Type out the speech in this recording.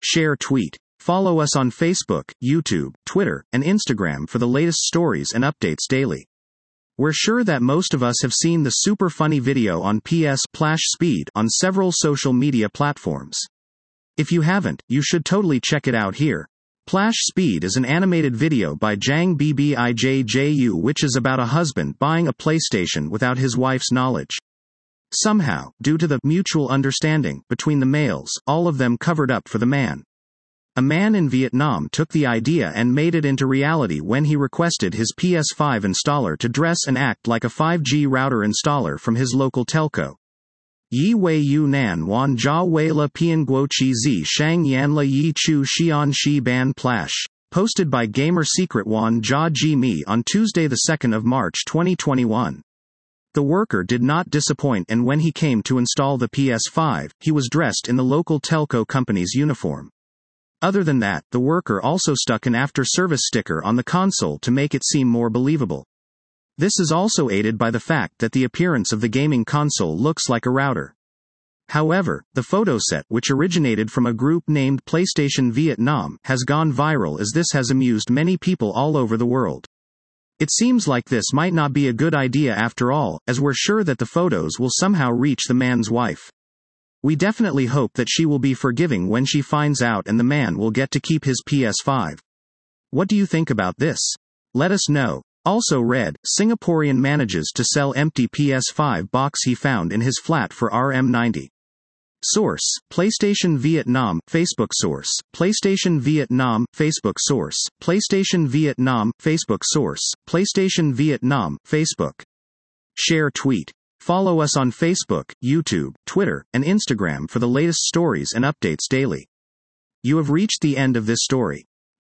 Share tweet. Follow us on Facebook, YouTube, Twitter, and Instagram for the latest stories and updates daily. We're sure that most of us have seen the super funny video on PS Splash Speed on several social media platforms. If you haven't, you should totally check it out here. Splash Speed is an animated video by Jang Bbijju which is about a husband buying a PlayStation without his wife's knowledge. Somehow, due to the mutual understanding between the males, all of them covered up for the man. A man in Vietnam took the idea and made it into reality when he requested his PS5 installer to dress and act like a 5G router installer from his local telco. Yi Wei Yu Nan Wan Jia Wei La Pian Guo Chi Zi Shang Yan La Yi Chu Xian Shi Ban Plash. Posted by Gamer Secret Wan Jia Ji Mi on Tuesday 2 March 2021. The worker did not disappoint, and when he came to install the PS5, he was dressed in the local telco company's uniform. Other than that, the worker also stuck an after-service sticker on the console to make it seem more believable. This is also aided by the fact that the appearance of the gaming console looks like a router. However, the photo set, which originated from a group named PlayStation Vietnam, has gone viral as this has amused many people all over the world. It seems like this might not be a good idea after all, as we're sure that the photos will somehow reach the man's wife. We definitely hope that she will be forgiving when she finds out and the man will get to keep his PS5. What do you think about this? Let us know. Also read, Singaporean manages to sell empty PS5 box he found in his flat for RM90. Source, PlayStation Vietnam, Facebook source, PlayStation Vietnam, Facebook source, PlayStation Vietnam, Facebook source, PlayStation Vietnam, Facebook. Share tweet. Follow us on Facebook, YouTube, Twitter, and Instagram for the latest stories and updates daily. You have reached the end of this story.